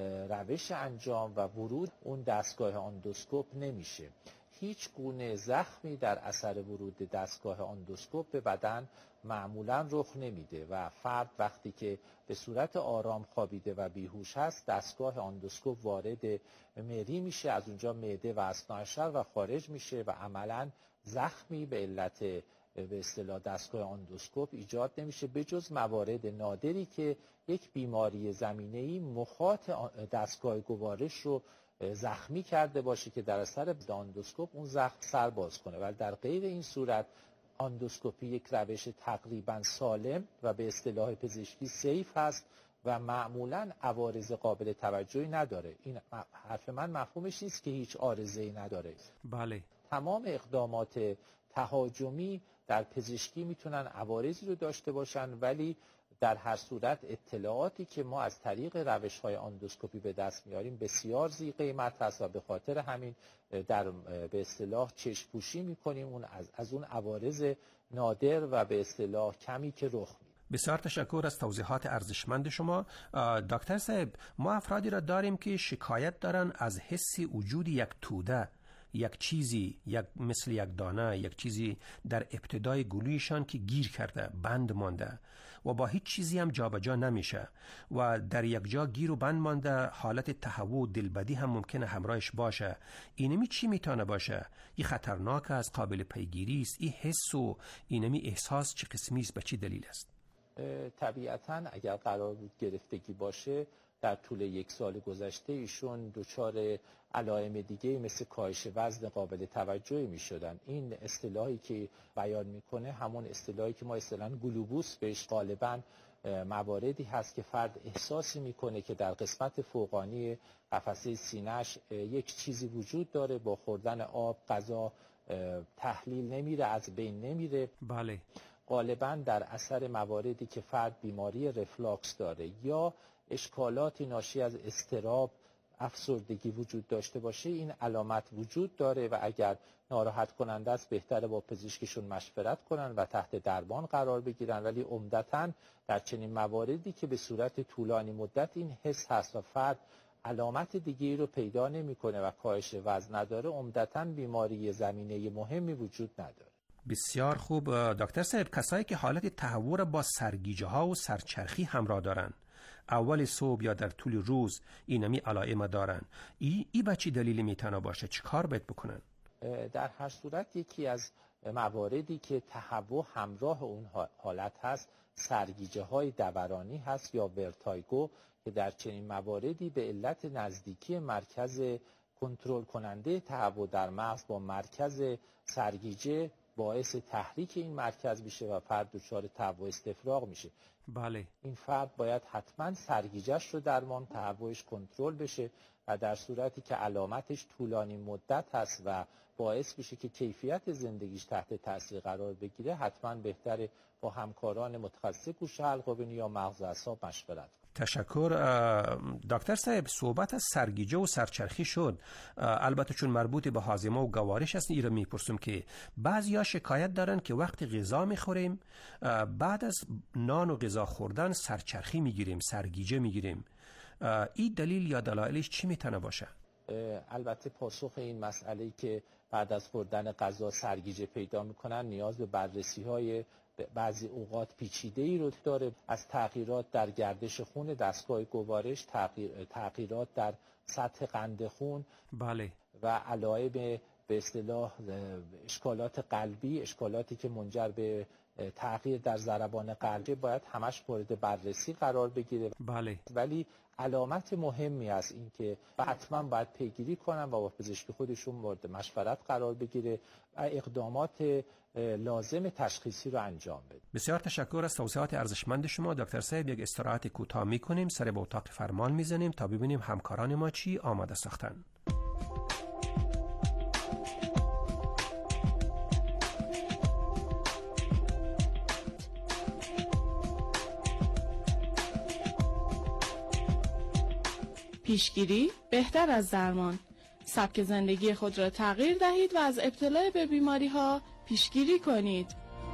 روش انجام و ورود اون دستگاه اندوسکوپ نمیشه. هیچ گونه زخمی در اثر ورود دستگاه اندوسکوپ به بدن معمولا رخ نمیده و فرد وقتی که به صورت آرام خوابیده و بیهوش هست دستگاه اندوسکوپ وارد مری میشه، از اونجا معده و اثناعشر و خارج میشه و عملا زخمی به علت به اصطلاح دستگاه اندوسکوپ ایجاد نمیشه، به جز موارد نادری که یک بیماری زمینه‌ای مخاط دستگاه گوارش رو زخمی کرده باشه که در اثر اندوسکوپ اون زخم سر باز کنه. ولی در غیر این صورت اندوسکوپی یک روش تقریبا سالم و به اصطلاح پزشکی سیف هست و معمولا عوارض قابل توجهی نداره. این حرف من مفهومش نیست که هیچ عارضه‌ای نداره. بله. تمام اقدامات تهاجمی در پزشکی میتونن عوارضی رو داشته باشن، ولی در هر صورت اطلاعاتی که ما از طریق روش‌های اندوسکوپی به دست میاریم بسیار ذی قیمت هست و به خاطر همین در به اصطلاح چشم پوشی میکنیم اون از اون عوارض نادر و به اصطلاح کمی که رخ میده. بسیار تشکر از توضیحات ارزشمند شما. دکتر صاحب، ما افرادی را داریم که شکایت دارن از حس وجود یک توده، یک چیزی مثل یک دانه، یک چیزی در ابتدای گلویشان که گیر کرده، بند مانده و با هیچ چیزی هم جابجا نمیشه و در یک جا گیر و بند مانده. حالت تهوع و دلبدی هم ممکنه همراهش باشه. اینمی چی میتونه باشه؟ این خطرناک است، قابل پیگیری است؟ این حس و اینمی احساس چه قسمی است، به چی دلیل است؟ طبیعتاً اگر قرار بود گرفتگی باشه در طول یک سال گذشته ایشون دچار علائم دیگه مثل کاهش وزن قابل توجهی می شدن. این اصطلاحی که بیان میکنه همون اصطلاحی که ما اصطلاحاً گلوبوس بهش غالباً مواردی هست که فرد احساسی میکنه که در قسمت فوقانی قفسه سینه‌اش یک چیزی وجود داره، با خوردن آب غذا تحلیل نمیره، از بین نمیره. بله. غالباً در اثر مواردی که فرد بیماری رفلاکس داره یا اشکالاتی ناشی از اضطراب، افسردگی وجود داشته باشه این علامت وجود داره و اگر ناراحت کننده است بهتره با پزشکشون مشورت کنن و تحت درمان قرار بگیرن. ولی عمدتاً در چنین مواردی که به صورت طولانی مدت این حس هست و فرد علامت دیگه‌ای رو پیدا نمی‌کنه و کاهش وزن نداره، عمدتاً بیماری زمینه مهمی وجود نداره. بسیار خوب. دکتر صاحب، کسایی که حالت تهوع با سرگیجه ها و سرچرخی همراه دارن، اول صبح یا در طول روز اینمی علائم دارن، ای به چی دلیلی میتونه باشه؟ چی کار باید بکنن؟ در هر صورت یکی از مواردی که تهوع همراه اون حالت هست سرگیجه های دورانی هست یا ورتایگو که در چنین مواردی به علت نزدیکی مرکز کنترل کننده تهوع در مغز با مرکز سرگیجه باعث تحریک این مرکز میشه و فرد دچار تهوع استفراغ میشه. بله. این فرد باید حتما سرگیجه‌اش رو درمان، تهوعش کنترل بشه و در صورتی که علامتش طولانی مدت هست و باعث میشه که کیفیت زندگیش تحت تاثیر قرار بگیره، حتما بهتره با همکاران متخصص گوشه حلق بینی یا مغز و اعصاب مشورت کنه. تشکر. دکتر صاحب، صحبت از سرگیجه و سرچرخی شد. البته چون مربوط به هاضمه و گوارش است ایره میپرسم که بعضیا شکایت دارن که وقتی غذا میخوریم بعد از نان و غذا خوردن سرچرخی میگیریم، سرگیجه میگیریم. این دلیل یا دلایلش چی میتونه باشه؟ البته پاسخ این مسئله که بعد از خوردن غذا سرگیجه پیدا میکنن نیاز به بررسی‌های بعضی اوقات پیچیده‌ای رو داره، از تغییرات در گردش خون دستگاه گوارش، تغییرات در سطح قند خون، بله، و علائم به اصطلاح اشکالات قلبی، اشکالاتی که منجر به تغییر در ضربان قلبی باید همش مورد بررسی قرار بگیره. بله. ولی علامت مهمی از این که حتما باید پیگیری کنن و با پزشک خودشون مورد مشورت قرار بگیره و اقدامات لازم تشخیصی رو انجام بده. بسیار تشکر از توضیحات ارزشمند شما دکتر صاحب. یک استراحت کوتاه می‌کنیم، سر به اتاق فرمان می‌زنیم تا ببینیم همکاران ما چی آماده ساختن. پیشگیری بهتر از درمان. سبک زندگی خود را تغییر دهید و از ابتلا به بیماری‌ها پیشگیری کنید.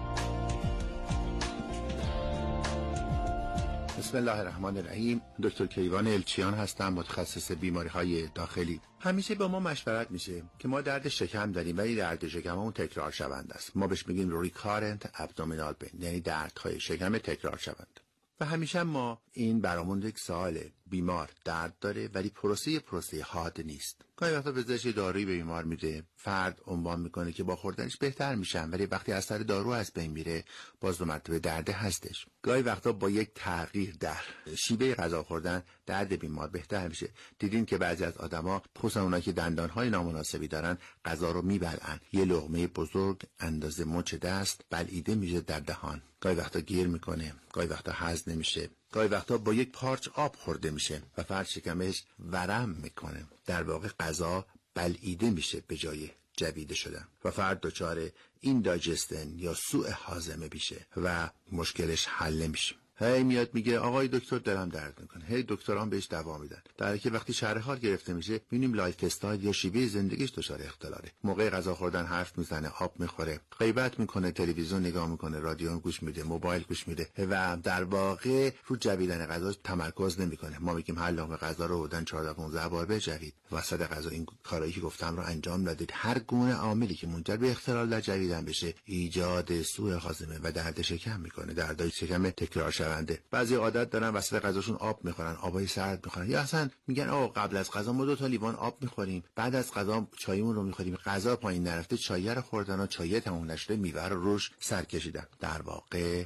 بسم الله الرحمن الرحیم. دکتر کیوان الچیان هستم، متخصص بیماری‌های داخلی. همیشه با ما مشورت میشه که ما درد شکم داریم ولی درد شکممون تکرار شونده است. ما بهش میگیم ریکارنت ابدومینال پین، یعنی دردهای شکم تکرار شونده. و همیشه ما این برامون یک سواله، بیمار درد داره ولی پروسه حاد نیست. گاهی وقتا پزشک دارویی به بیمار میده، فرد عنوان میکنه که با خوردنش بهتر میشن، ولی وقتی از سر دارو از بین میره باز دو مرتبه درد هستش. گاهی وقتا با یک تغییر در شیوه غذا خوردن درد بیمار بهتر میشه. دیدین که بعضی از آدما، خصوصا اونایی که دندانهای نامناسبی دارن، غذا رو میبلعن، یه لقمه بزرگ اندازه مچ دست بلعیده میشه در دهان. گاهی وقتا گیر میکنه، گاهی وقتا هضم نمیشه، گاهی وقتا با یک پارچ آب خورده میشه و فرد شکمش ورم میکنه. در واقع غذا بلعیده میشه به جای جویده شدن و فرد دچار این دایجستن یا سوء هاضمه میشه و مشکلش حل نمیشه. هی میاد میگه آقای دکتر دلم درد میکنه، هی دکتران بهش دوا میدن، در حالی که وقتی شرح حال گرفته میشه میبینیم لایف استایل یا شیوه زندگیش دچار اختلاله. موقع غذا خوردن حرف میزنه، آب میخوره، غیبت میکنه، تلویزیون نگاه میکنه، رادیو گوش میده، موبایل گوش میده و در واقع رو جویدن غذا تمرکز نمیکنه. ما میگیم هر لقمه غذا رو بودن 14 15 بار بجوید، وسط غذا این کارایی که گفتم رو انجام ندید. هر گونه عاملی که منجر به اختلال در جویدن بشه ایجاد سوء هاضمه و درد شکم میکنه، دردای شکم تکرار شونده. بعضی عادت دارن وسط غذاشون آب میخورن، آبای سرد میخورن، یا اصلا میگن آقا قبل از غذا ما 2 تا لیوان آب میخوریم، بعد از غذا چایمون رو میخوریم. غذا پایین نرفته چای رو خوردن و چای تموم نشده میوه رو روش سر کشیدن. در واقع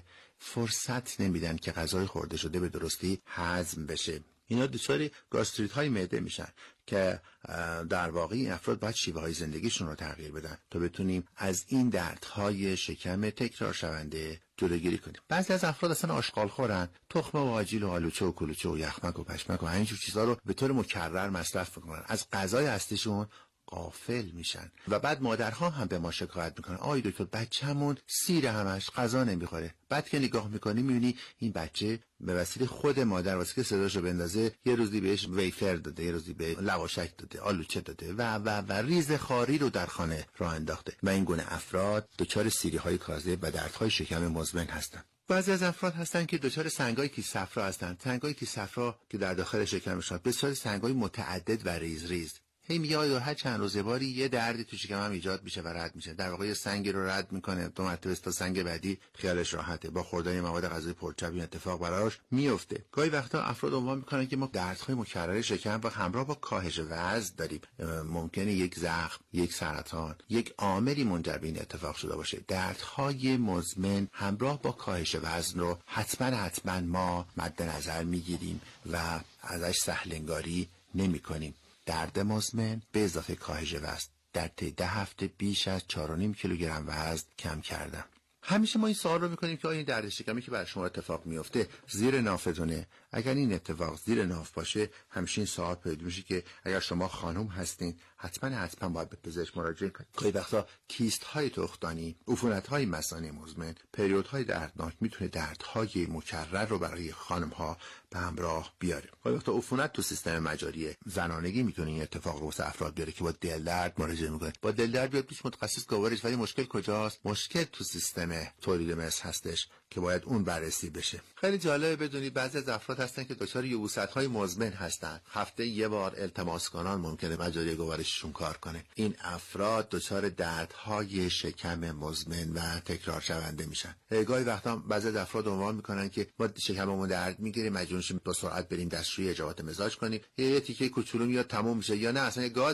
فرصت نمیدن که غذای خورده شده به درستی هضم بشه. اینا دچار گاستریت های معده میشن که در واقع این افراد باید شیوه های زندگیشون رو تغییر بدن تا بتونیم از این دردهای شکم تکرار شونده جلوگیری کنیم. بعضی از افراد اصلا آشغال خورن، تخمه و آجیل و آلوچه و کلوچه و یخمک و پشمک و اینجور چیزا رو به طور مکرر مصرف میکنن، از غذای اصلیشون غافل میشن و بعد مادرها هم به ما شکایت میکنن آی دکتر بچه‌مون سیر همش غذا نمیخوره. بعد که نگاه میکنی میبینی این بچه به وسیله خود مادر واسه که صداشو بندازه یه روزی بهش ویفر داده، یه روزی به لواشک داده، آلوچه داده و ریز خاری رو در خانه راه انداخته و این گونه افراد دچار سیری‌های کاذب و دردهای شکم مزمن هستن. بعضی از افراد هستن که دچار سنگای کیس صفرا هستن. سنگای کیس صفرا که در داخل شکمشون بسیار سنگای متعدد و ریز هی میاد هر چند روز باری یه دردی تو شکم هم ایجاد میشه و رد میشه. در واقع یه سنگی رو رد میکنه 2 مرتبه تا سنگ بعدی خیالش راحته. با خوردن مواد غذایی پرچرب این اتفاق براش میفته. گاهی وقتا افراد عنوان میکنن که ما دردهای مکرر شکم و همراه با کاهش وزن داریم. ممکنه یک زخم، یک سرطان، یک عاملی منجر به این اتفاق شده باشه. دردهای مزمن همراه با کاهش وزن رو حتما ما مد نظر میگیریم و ازش سهلنگاری نمیکنیم. درد مزمن به اضافه کاهش وزن، در طی 10 هفته بیش از 4.5 کیلوگرم وزن کم کردم. همیشه ما این سوال رو میکنیم که آیا این درد شکمی که بر شما اتفاق میفته زیر نافتونه؟ اگر این اتفاق زیر ناف باشه همیشه این سوال پیدا میشه که اگر شما خانم هستین حتما باید به پزشک مراجعه کنید. گاهی وقتا کیست های تخمدانی، عفونت های مثانه مزمن، پریود های دردناک میتونه دردهای مکرر رو برای خانم ها به همراه بیاره. گاهی وقتا عفونت تو سیستم مجاری زنانگی میتونه این اتفاق رو واسه افراد بیاره که با دل درد مراجعه میکنه. با دل درد بیاد پیش متخصص گوارش، ولی مشکل کجاست؟ مشکل تو سیستم تولید مثل هستش که باید اون بررسی بشه. خیلی جالبه بدونید بعضی از افراد هستن که دچار یبوست‌های مزمن هستن. هفته یه بار التماس کنان ممکنه مجاری گوارششون کار کنه. این افراد دچار دردهای شکم مزمن و تکرار شونده میشن. گاهی وقتا بعضی از افراد عنوان میکنن که ما شکممون درد میگیره، مجبور میشیم با سرعت بریم دستشویی اجابات مزاج کنیم. یه تیکه کوچولو میاد تموم میشه، یا نه اصلا گاز